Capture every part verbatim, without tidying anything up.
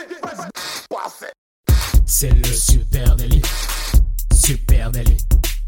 C'est le super délit. Super délit.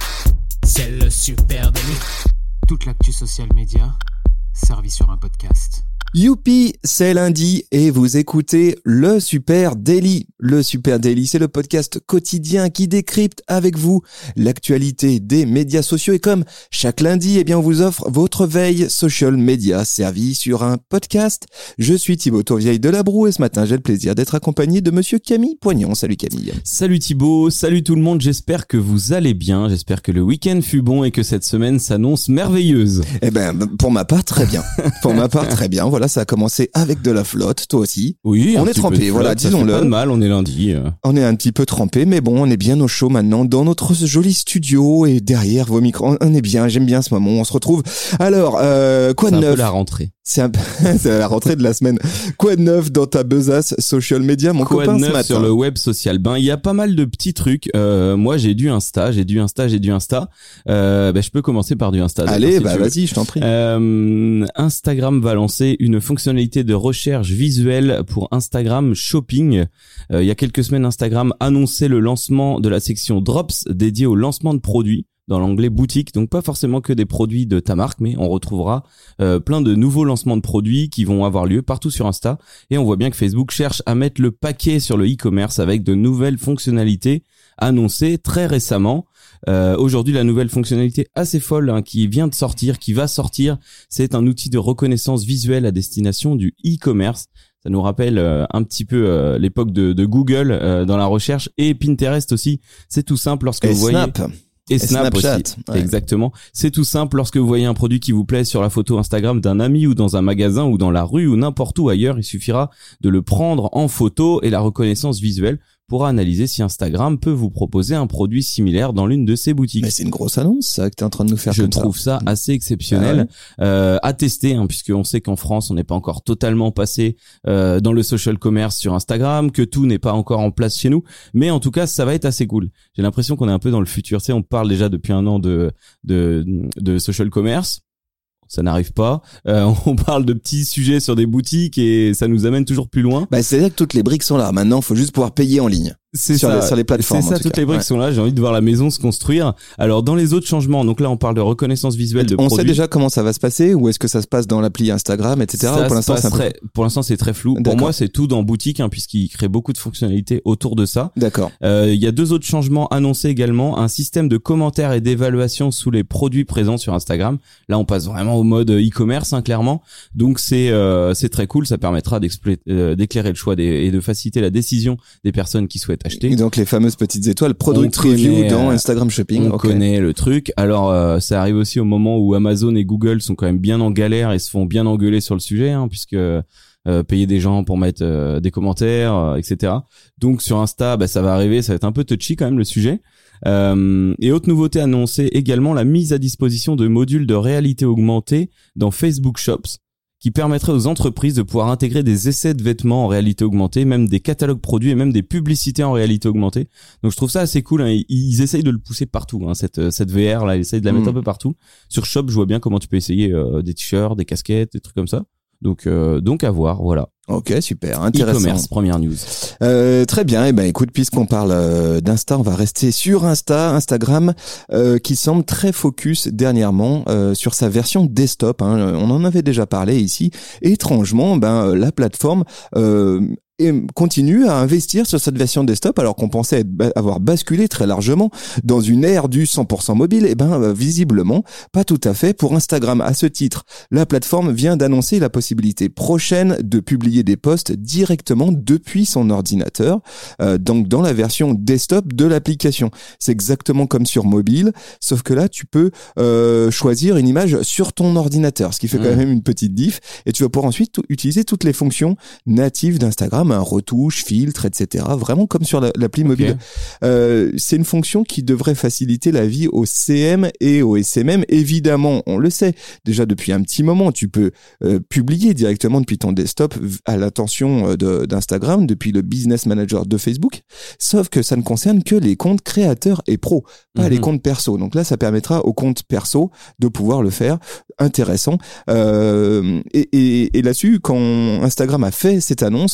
C'est le super délit. Toute l'actu social média servie sur un podcast. Youpi, c'est lundi et vous écoutez le Super Daily. Le Super Daily, c'est le podcast quotidien qui décrypte avec vous l'actualité des médias sociaux. Et comme chaque lundi, eh bien, on vous offre votre veille social media servie sur un podcast. Je suis Thibaut Tourvieille de La Broue et ce matin, j'ai le plaisir d'être accompagné de monsieur Camille Poignon. Salut Camille. Salut Thibaut, salut tout le monde. J'espère que vous allez bien. J'espère que le week-end fut bon et que cette semaine s'annonce merveilleuse. Eh ben, pour ma part, très bien. Pour ma part, très bien. Voilà, ça a commencé avec de la flotte, toi aussi. Oui, on est trempé, voilà, disons-le. Pas de mal, on est lundi. On est un petit peu trempé, mais bon, on est bien au chaud maintenant dans notre joli studio et derrière vos micros. On est bien, j'aime bien ce moment. On se retrouve. Alors, euh, quoi de neuf ? C'est un peu la rentrée. C'est un peu, c'est la rentrée de la semaine. Quoi de neuf dans ta besace social media, mon Quoi copain, de ce neuf matin ? sur le web social ? Ben, il y a pas mal de petits trucs. Euh, moi, j'ai du Insta, j'ai du Insta, j'ai du Insta. Euh, ben, je peux commencer par du Insta. Allez, si bah vas-y, je t'en prie. Euh, Instagram va lancer une fonctionnalité de recherche visuelle pour Instagram Shopping. Euh, il y a quelques semaines, Instagram annonçait le lancement de la section Drops dédiée au lancement de produits dans l'onglet boutique, donc pas forcément que des produits de ta marque, mais on retrouvera euh, plein de nouveaux lancements de produits qui vont avoir lieu partout sur Insta. Et on voit bien que Facebook cherche à mettre le paquet sur le e-commerce avec de nouvelles fonctionnalités annoncées très récemment. Euh, aujourd'hui, la nouvelle fonctionnalité assez folle hein, qui vient de sortir, qui va sortir, c'est un outil de reconnaissance visuelle à destination du e-commerce. Ça nous rappelle euh, un petit peu euh, l'époque de, de Google euh, dans la recherche et Pinterest aussi. C'est tout simple lorsque et vous Snap. voyez... Et Snap et Snapchat, aussi, ouais. Exactement. C'est tout simple lorsque vous voyez un produit qui vous plaît sur la photo Instagram d'un ami ou dans un magasin ou dans la rue ou n'importe où ailleurs, il suffira de le prendre en photo et la reconnaissance visuelle pourra analyser si Instagram peut vous proposer un produit similaire dans l'une de ses boutiques. Mais c'est une grosse annonce, ça, que t'es en train de nous faire Je comme trouve ça, ça assez exceptionnel, ah ouais. euh, à tester, hein, puisqu'on sait qu'en France, on n'est pas encore totalement passé euh, dans le social commerce sur Instagram, que tout n'est pas encore en place chez nous, mais en tout cas, ça va être assez cool. J'ai l'impression qu'on est un peu dans le futur. Tu sais, on parle déjà depuis un an de de, de social commerce. Ça n'arrive pas. Euh, on parle de petits sujets sur des boutiques et ça nous amène toujours plus loin. Bah, c'est-à-dire que toutes les briques sont là. Maintenant, il faut juste pouvoir payer en ligne. C'est sur ça. Les, sur les plateformes. C'est ça, toutes cas. Les briques ouais. sont là. J'ai envie de voir la maison se construire. Alors, dans les autres changements, donc là, on parle de reconnaissance visuelle de on produits. On sait déjà comment ça va se passer ou est-ce que ça se passe dans l'appli Instagram, et cetera. Ça pour l'instant, c'est très, peu... pour l'instant, c'est très flou. D'accord. Pour moi, c'est tout dans boutique, hein, puisqu'il crée beaucoup de fonctionnalités autour de ça. D'accord. Euh, il y a deux autres changements annoncés également. Un système de commentaires et d'évaluation sous les produits présents sur Instagram. Là, on passe vraiment au mode e-commerce, hein, clairement. Donc, c'est euh, c'est très cool. Ça permettra euh, d'éclairer le choix des, et de faciliter la décision des personnes qui souhaitent acheter. Et donc, les fameuses petites étoiles, product review connaît, dans Instagram Shopping. On okay. connaît le truc. Alors, euh, ça arrive aussi au moment où Amazon et Google sont quand même bien en galère et se font bien engueuler sur le sujet, hein, puisque euh, payer des gens pour mettre euh, des commentaires, euh, et cetera. Donc, sur Insta, bah, ça va arriver. Ça va être un peu touchy quand même le sujet. Euh, et autre nouveauté annoncée également, la mise à disposition de modules de réalité augmentée dans Facebook Shops, qui permettrait aux entreprises de pouvoir intégrer des essais de vêtements en réalité augmentée, même des catalogues produits et même des publicités en réalité augmentée. Donc je trouve ça assez cool, hein. Ils, ils essayent de le pousser partout, hein, cette, cette V R là, ils essayent de la mettre mmh. un peu partout. Sur Shop, je vois bien comment tu peux essayer euh, des t-shirts, des casquettes, des trucs comme ça. Donc euh, donc à voir, voilà. Ok, super, intéressant. E-commerce, première news. Euh, très bien, et eh ben écoute, puisqu'on parle euh, d'Insta, on va rester sur Insta, Instagram, euh, qui semble très focus dernièrement euh, sur sa version desktop. Hein. On en avait déjà parlé ici. Et étrangement, ben la plateforme euh, et continue à investir sur cette version desktop alors qu'on pensait être, avoir basculé très largement dans une ère du cent pour cent mobile. Et ben visiblement pas tout à fait pour Instagram. À ce titre, la plateforme vient d'annoncer la possibilité prochaine de publier des posts directement depuis son ordinateur, euh, donc dans la version desktop de l'application. C'est exactement comme sur mobile, sauf que là tu peux euh, choisir une image sur ton ordinateur, ce qui fait quand même une petite diff, et tu vas pouvoir ensuite t- utiliser toutes les fonctions natives d'Instagram, un retouche, filtre, et cetera. Vraiment comme sur la, l'appli mobile. Okay. Euh, c'est une fonction qui devrait faciliter la vie au C M et au S M M. Évidemment, on le sait déjà depuis un petit moment, tu peux euh, publier directement depuis ton desktop à l'attention de, d'Instagram, depuis le Business Manager de Facebook. Sauf que ça ne concerne que les comptes créateurs et pros, pas mmh. les comptes perso. Donc là, ça permettra aux comptes perso de pouvoir le faire. Intéressant. Euh, et, et, et là-dessus, quand Instagram a fait cette annonce, hein, donc c'est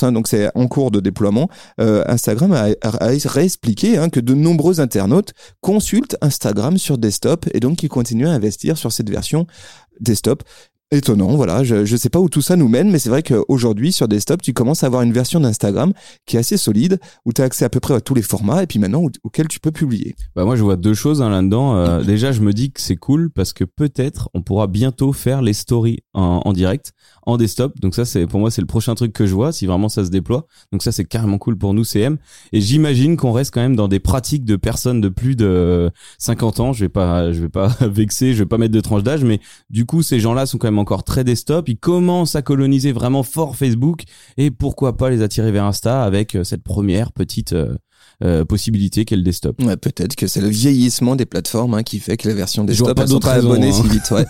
est en cours de déploiement, euh, Instagram a, a, a réexpliqué hein, que de nombreux internautes consultent Instagram sur desktop et donc ils continuent à investir sur cette version desktop. Étonnant, voilà. Je je sais pas où tout ça nous mène, mais c'est vrai qu'aujourd'hui sur desktop, tu commences à avoir une version d'Instagram qui est assez solide, où tu as accès à peu près à tous les formats, et puis maintenant où, auxquels tu peux publier. Bah moi je vois deux choses hein, là-dedans. Euh, déjà je me dis que c'est cool parce que peut-être on pourra bientôt faire les stories en, en direct, en desktop. Donc ça c'est pour moi c'est le prochain truc que je vois si vraiment ça se déploie. Donc ça c'est carrément cool pour nous C M. Et j'imagine qu'on reste quand même dans des pratiques de personnes de plus de cinquante ans. Je vais pas je vais pas vexer, je vais pas mettre de tranche d'âge, mais du coup ces gens-là sont quand même encore très desktop, ils commencent à coloniser vraiment fort Facebook et pourquoi pas les attirer vers Insta avec cette première petite euh, euh, possibilité qu'est le desktop. Ouais, peut-être que c'est le vieillissement des plateformes hein, qui fait que la version desktop elles sont pas abonnées hein. si vite. Ouais.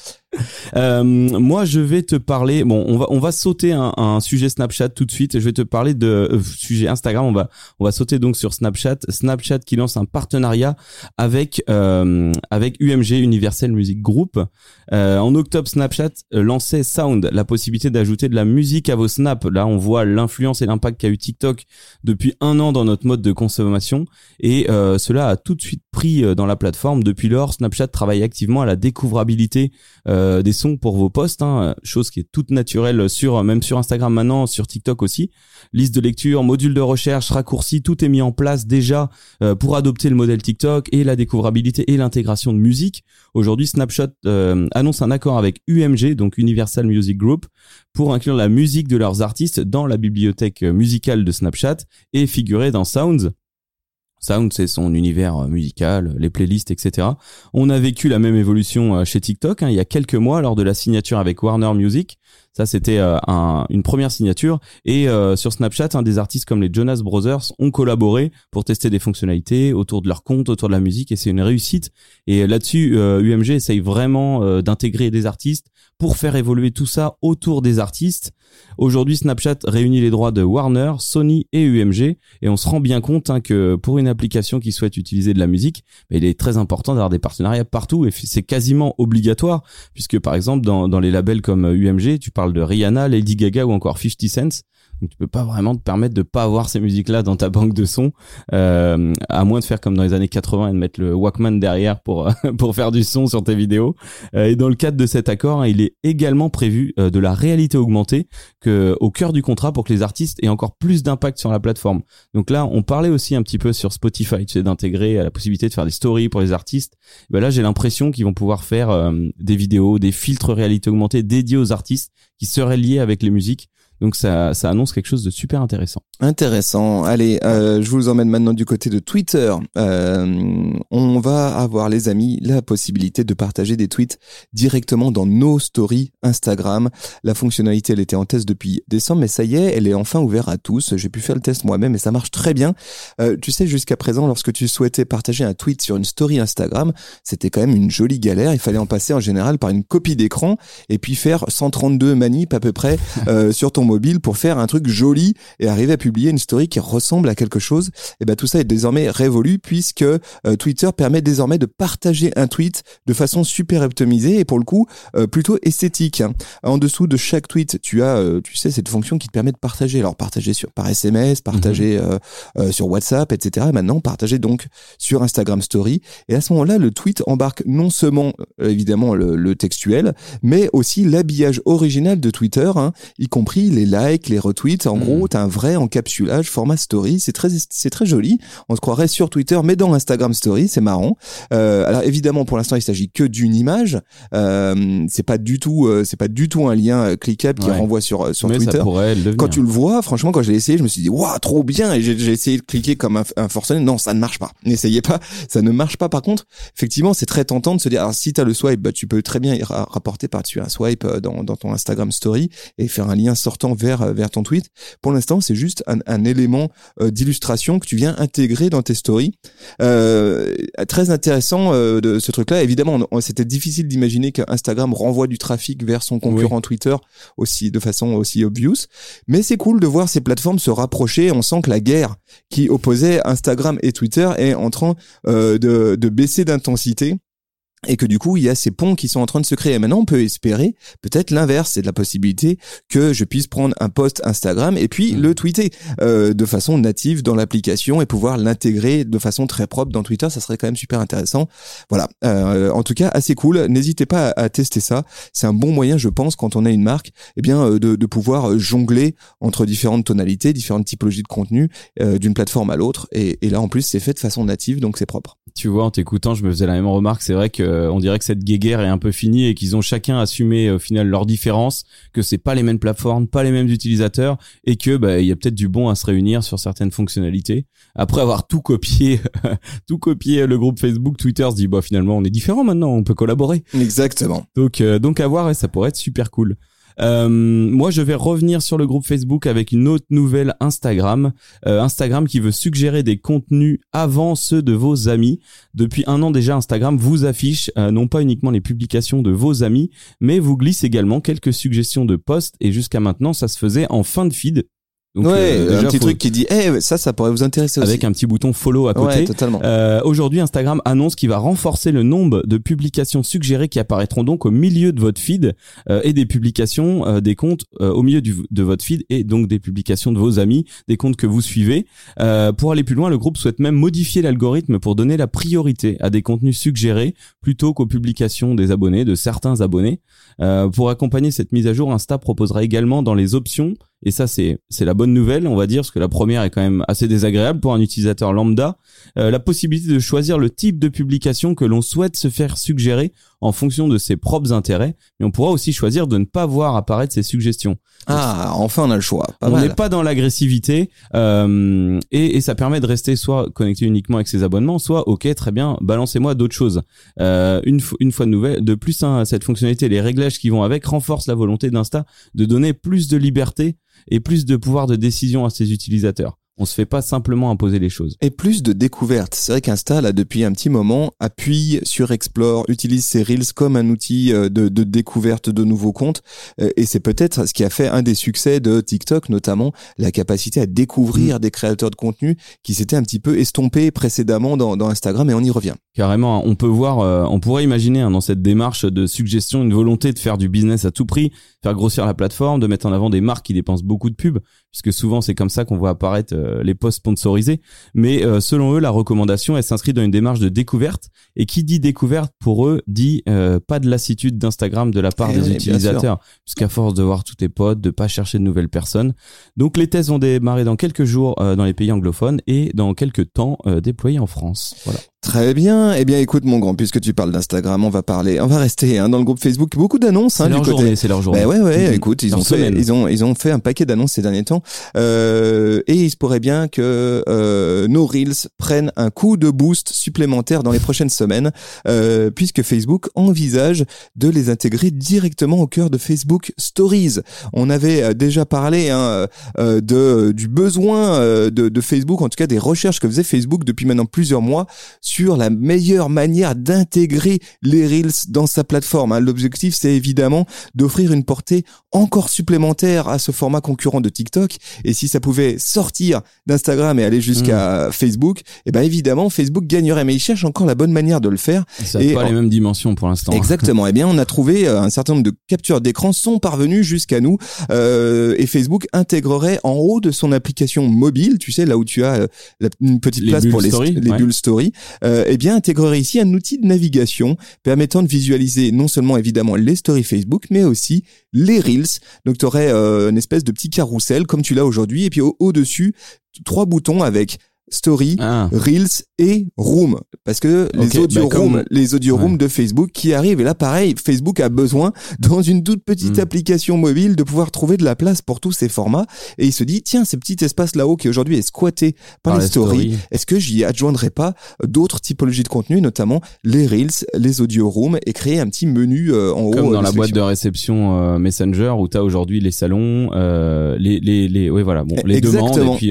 Euh, moi, je vais te parler. Bon, on va on va sauter un, un sujet Snapchat tout de suite. Je vais te parler de euh, sujet Instagram. On va on va sauter donc sur Snapchat. Snapchat qui lance un partenariat avec euh, avec U M G Universal Music Group. Euh, en octobre, Snapchat lançait Sound, la possibilité d'ajouter de la musique à vos snaps. Là, on voit l'influence et l'impact qu'a eu TikTok depuis un an dans notre mode de consommation. Et euh, cela a tout de suite pris dans la plateforme. Depuis lors, Snapchat travaille activement à la découvrabilité euh, des sons pour vos posts, hein, chose qui est toute naturelle sur même sur Instagram maintenant, sur TikTok aussi. Liste de lecture, module de recherche, raccourci, tout est mis en place déjà euh, pour adopter le modèle TikTok et la découvrabilité et l'intégration de musique. Aujourd'hui, Snapchat euh, annonce un accord avec U M G, donc Universal Music Group, pour inclure la musique de leurs artistes dans la bibliothèque musicale de Snapchat et figurer dans Sounds. Sound, c'est son univers musical, les playlists, et cetera. On a vécu la même évolution chez TikTok hein, il y a quelques mois lors de la signature avec Warner Music. Ça, c'était euh, un, une première signature. Et euh, sur Snapchat, hein, des artistes comme les Jonas Brothers ont collaboré pour tester des fonctionnalités autour de leur compte, autour de la musique, et c'est une réussite. Et là-dessus, euh, U M G essaye vraiment euh, d'intégrer des artistes pour faire évoluer tout ça autour des artistes. Aujourd'hui, Snapchat réunit les droits de Warner, Sony et U M G, et on se rend bien compte hein, que pour une application qui souhaite utiliser de la musique, il est très important d'avoir des partenariats partout, et c'est quasiment obligatoire, puisque par exemple, dans, dans les labels comme U M G, tu parles de Rihanna, Lady Gaga ou encore cinquante Cent. Donc tu peux pas vraiment te permettre de pas avoir ces musiques-là dans ta banque de sons, euh, à moins de faire comme dans les années quatre-vingts et de mettre le Walkman derrière pour pour faire du son sur tes vidéos. Euh, et dans le cadre de cet accord, hein, il est également prévu euh, de la réalité augmentée que au cœur du contrat pour que les artistes aient encore plus d'impact sur la plateforme. Donc là, on parlait aussi un petit peu sur Spotify, tu sais, d'intégrer la possibilité de faire des stories pour les artistes. Et ben là, j'ai l'impression qu'ils vont pouvoir faire euh, des vidéos, des filtres réalité augmentée dédiés aux artistes qui seraient liés avec les musiques. Donc ça, ça annonce quelque chose de super intéressant. Intéressant. Allez, euh, je vous emmène maintenant du côté de Twitter. Euh, on va avoir, les amis, la possibilité de partager des tweets directement dans nos stories Instagram. La fonctionnalité, elle était en test depuis décembre, mais ça y est, elle est enfin ouverte à tous. J'ai pu faire le test moi-même et ça marche très bien. Euh, tu sais, jusqu'à présent, lorsque tu souhaitais partager un tweet sur une story Instagram, c'était quand même une jolie galère. Il fallait en passer en général par une copie d'écran et puis faire cent trente-deux manips à peu près euh, sur ton mobile pour faire un truc joli et arriver à publier une story qui ressemble à quelque chose. Et ben tout ça est désormais révolu puisque euh, Twitter permet désormais de partager un tweet de façon super optimisée et pour le coup euh, plutôt esthétique. Hein. En dessous de chaque tweet, tu as, euh, tu sais, cette fonction qui te permet de partager. Alors partager sur par S M S, partager mmh. euh, euh, sur WhatsApp, et cetera. Et maintenant partager donc sur Instagram Story. Et à ce moment-là, le tweet embarque non seulement euh, évidemment le, le textuel, mais aussi l'habillage original de Twitter, hein, y compris les likes, les retweets. En mmh. gros, t'as un vrai encapsulage format story. C'est très, c'est très joli. On se croirait sur Twitter, mais dans Instagram Story. C'est marrant. Euh, alors évidemment, pour l'instant, il s'agit que d'une image. Euh, c'est pas du tout, euh, c'est pas du tout un lien cliquable qui ouais. renvoie sur sur mais Twitter. Ça pourrait le devenir. Quand tu le vois, franchement, quand je l'ai essayé, je me suis dit waouh, trop bien. Et j'ai, j'ai essayé de cliquer comme un, un forcené. Non, ça ne marche pas. N'essayez pas. Ça ne marche pas. Par contre, effectivement, c'est très tentant de se dire. Alors, si t'as le swipe, bah tu peux très bien y ra- rapporter par-dessus un swipe dans dans ton Instagram Story et faire un lien sortant vers vers ton tweet. Pour l'instant, c'est juste un, un élément euh, d'illustration que tu viens intégrer dans tes stories. Euh, très intéressant euh, de ce truc-là. Évidemment, on, on, c'était difficile d'imaginer qu'Instagram renvoie du trafic vers son concurrent oui. Twitter aussi de façon aussi obvious. Mais c'est cool de voir ces plateformes se rapprocher. On sent que la guerre qui opposait Instagram et Twitter est en train euh, de, de baisser d'intensité. Et que du coup, il y a ces ponts qui sont en train de se créer. Et maintenant, on peut espérer peut-être l'inverse, c'est de la possibilité que je puisse prendre un post Instagram et puis mmh. le tweeter euh, de façon native dans l'application et pouvoir l'intégrer de façon très propre dans Twitter. Ça serait quand même super intéressant. Voilà. Euh, en tout cas, assez cool. N'hésitez pas à, à tester ça. C'est un bon moyen, je pense, quand on a une marque, eh bien, euh, de, de pouvoir jongler entre différentes tonalités, différentes typologies de contenu euh, d'une plateforme à l'autre. Et, et là, en plus, c'est fait de façon native, donc c'est propre. Tu vois, en t'écoutant, je me faisais la même remarque. C'est vrai que euh, on dirait que cette guéguerre est un peu finie et qu'ils ont chacun assumé au final leurs différences, que c'est pas les mêmes plateformes, pas les mêmes utilisateurs et que bah il y a peut-être du bon à se réunir sur certaines fonctionnalités. Après avoir tout copié, tout copié le groupe Facebook, Twitter se dit bah finalement on est différents maintenant, on peut collaborer. Exactement. Donc euh, donc à voir, et ça pourrait être super cool. Euh, moi, je vais revenir sur le groupe Facebook avec une autre nouvelle Instagram. Euh, Instagram qui veut suggérer des contenus avant ceux de vos amis. Depuis un an déjà, Instagram vous affiche euh, non pas uniquement les publications de vos amis, mais vous glisse également quelques suggestions de posts. Et jusqu'à maintenant, ça se faisait en fin de feed. Donc, ouais, euh, déjà, un petit faut... truc qui dit eh hey, ça ça pourrait vous intéresser aussi. Avec un petit bouton follow à côté. Ouais, totalement. Euh, aujourd'hui, Instagram annonce qu'il va renforcer le nombre de publications suggérées qui apparaîtront donc au milieu de votre feed euh, et des publications euh, des comptes euh, au milieu du, de votre feed et donc des publications de vos amis, des comptes que vous suivez. Euh, pour aller plus loin, le groupe souhaite même modifier l'algorithme pour donner la priorité à des contenus suggérés plutôt qu'aux publications des abonnés, de certains abonnés. Euh, pour accompagner cette mise à jour, Insta proposera également dans les options, et ça c'est c'est la bonne nouvelle, on va dire, parce que la première est quand même assez désagréable pour un utilisateur lambda, euh, la possibilité de choisir le type de publication que l'on souhaite se faire suggérer en fonction de ses propres intérêts, mais on pourra aussi choisir de ne pas voir apparaître ces suggestions. Ah, enfin on a le choix. Pas on mal. n'est pas dans l'agressivité euh, et, et ça permet de rester soit connecté uniquement avec ses abonnements, soit ok très bien, balancez-moi d'autres choses. Euh, une, f- une fois de nouvelle, de plus hein, cette fonctionnalité, les réglages qui vont avec renforcent la volonté d'Insta de donner plus de liberté et plus de pouvoir de décision à ses utilisateurs. On se fait pas simplement imposer les choses. Et plus de découvertes. C'est vrai qu'Insta, là, depuis un petit moment, appuie sur Explore, utilise ses Reels comme un outil de, de découverte de nouveaux comptes. Et c'est peut-être ce qui a fait un des succès de TikTok, notamment la capacité à découvrir mmh. des créateurs de contenu qui s'étaient un petit peu estompés précédemment dans, dans Instagram, et on y revient. Carrément, on peut voir, euh, on pourrait imaginer hein, dans cette démarche de suggestion une volonté de faire du business à tout prix, faire grossir la plateforme, de mettre en avant des marques qui dépensent beaucoup de pubs, puisque souvent c'est comme ça qu'on voit apparaître euh, les posts sponsorisés. Mais euh, selon eux, la recommandation, elle s'inscrit dans une démarche de découverte, et qui dit découverte pour eux dit euh, pas de lassitude d'Instagram de la part et des oui, utilisateurs, puisqu'à force de voir tous tes potes, de pas chercher de nouvelles personnes. Donc les tests vont démarrer dans quelques jours euh, dans les pays anglophones et dans quelques temps euh, déployés en France. Voilà. Très bien. Eh bien, écoute, mon grand, puisque tu parles d'Instagram, on va parler, on va rester hein, dans le groupe Facebook. Beaucoup d'annonces c'est hein, leur du journée, côté. C'est leur journée. Ben ouais, ouais. Mmh. Écoute, ils leur ont fait, semaine. ils ont, ils ont fait un paquet d'annonces ces derniers temps. Euh, et il se pourrait bien que euh, nos Reels prennent un coup de boost supplémentaire dans les prochaines semaines, euh, puisque Facebook envisage de les intégrer directement au cœur de Facebook Stories. On avait déjà parlé hein, euh, de du besoin euh, de, de Facebook, en tout cas des recherches que faisait Facebook depuis maintenant plusieurs mois sur la meilleure manière d'intégrer les Reels dans sa plateforme. L'objectif, c'est évidemment d'offrir une portée encore supplémentaire à ce format concurrent de TikTok. Et si ça pouvait sortir d'Instagram et aller jusqu'à mmh. Facebook, eh ben évidemment, Facebook gagnerait. Mais ils cherchent encore la bonne manière de le faire. Ça n'a pas en... les mêmes dimensions pour l'instant. Exactement. Eh bien, on a trouvé un certain nombre de captures d'écran sont parvenues jusqu'à nous. Euh, et Facebook intégrerait en haut de son application mobile, tu sais, là où tu as la, une petite les place pour les, story, les ouais. bulles story, euh, eh bien, intégrerait ici un outil de navigation permettant de visualiser non seulement évidemment les stories Facebook, mais aussi les Reels. Donc tu aurais euh, une espèce de petit carrousel comme tu l'as aujourd'hui, et puis au- au-dessus, trois boutons avec Story, ah. Reels et Room, parce que les okay, audio bah Room, comme... les audio Room ouais. de Facebook qui arrivent, et là pareil, Facebook a besoin dans une toute petite mmh. application mobile de pouvoir trouver de la place pour tous ces formats, et il se dit tiens, ce petit espace là-haut qui aujourd'hui est squatté par, par les stories, story. Est-ce que j'y adjoindrais pas d'autres typologies de contenu, notamment les Reels, les audio Room, et créer un petit menu euh, en comme haut dans euh, la boîte de réception euh, Messenger où t'as aujourd'hui les salons, euh, les les les ouais voilà bon les Exactement. demandes et puis ok.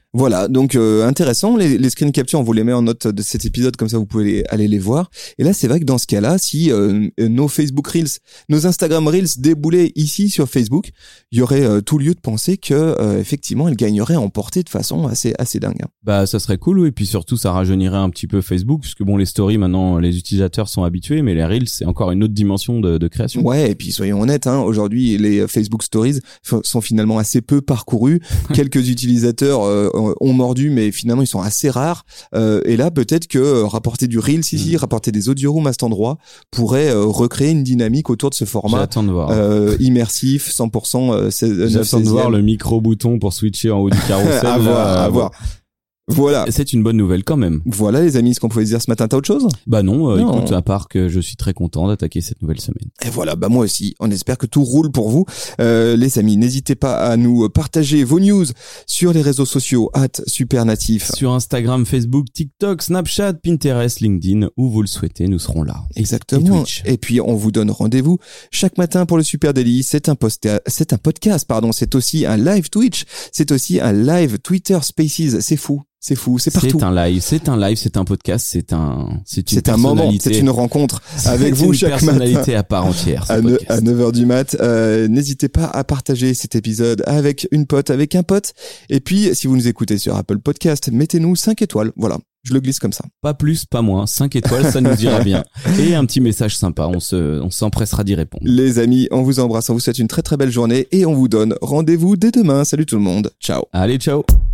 Voilà, donc euh, intéressant, les, les screen captures, on vous les met en note de cet épisode, comme ça vous pouvez les, aller les voir. Et là, c'est vrai que dans ce cas-là, si euh, nos Facebook Reels, nos Instagram Reels déboulaient ici sur Facebook, il y aurait euh, tout lieu de penser que euh, effectivement, elles gagneraient en portée de façon assez assez dingue. Bah, ça serait cool, oui. Et puis surtout, ça rajeunirait un petit peu Facebook, puisque bon, les stories maintenant, les utilisateurs sont habitués, mais les Reels, c'est encore une autre dimension de, de création. Ouais, et puis soyons honnêtes, hein, aujourd'hui, les Facebook Stories f- sont finalement assez peu parcourus. Quelques utilisateurs euh, ont mordu, mais finalement ils sont assez rares. Euh, et là, peut-être que euh, rapporter du Reels ici, mmh. rapporter des audio rooms à cet endroit, pourrait euh, recréer une dynamique autour de ce format. J'attends de voir. Euh, immersif, cent pour cent. Euh, J'attends de voir le micro bouton pour switcher en haut du carrousel. à voir, à bon. voir. Voilà. C'est une bonne nouvelle quand même. Voilà les amis, ce qu'on pouvait se dire ce matin, t'as autre chose ? Bah non, euh, non, écoute, à part que je suis très content d'attaquer cette nouvelle semaine. Et voilà, bah moi aussi, on espère que tout roule pour vous. Euh, les amis, n'hésitez pas à nous partager vos news sur les réseaux sociaux, at Supernatif. Sur Instagram, Facebook, TikTok, Snapchat, Pinterest, LinkedIn, où vous le souhaitez, nous serons là. Exactement. Et, et puis on vous donne rendez-vous chaque matin pour le Super Daily. C'est un posta- c'est un podcast, pardon. C'est aussi un live Twitch. C'est aussi un live Twitter Spaces. C'est fou. C'est fou, c'est partout. C'est un live, c'est un live, c'est un podcast, c'est un, c'est une c'est un moment, c'est une rencontre avec vous chaque matin. C'est une personnalité à part entière. À, ne, à neuf heures du mat. Euh, n'hésitez pas à partager cet épisode avec une pote, avec un pote. Et puis, si vous nous écoutez sur Apple Podcast, mettez-nous cinq étoiles. Voilà. Je le glisse comme ça. Pas plus, pas moins. cinq étoiles, ça nous ira bien. Et un petit message sympa. On se, on s'empressera d'y répondre. Les amis, on vous embrasse. On vous souhaite une très très belle journée et on vous donne rendez-vous dès demain. Salut tout le monde. Ciao. Allez, ciao.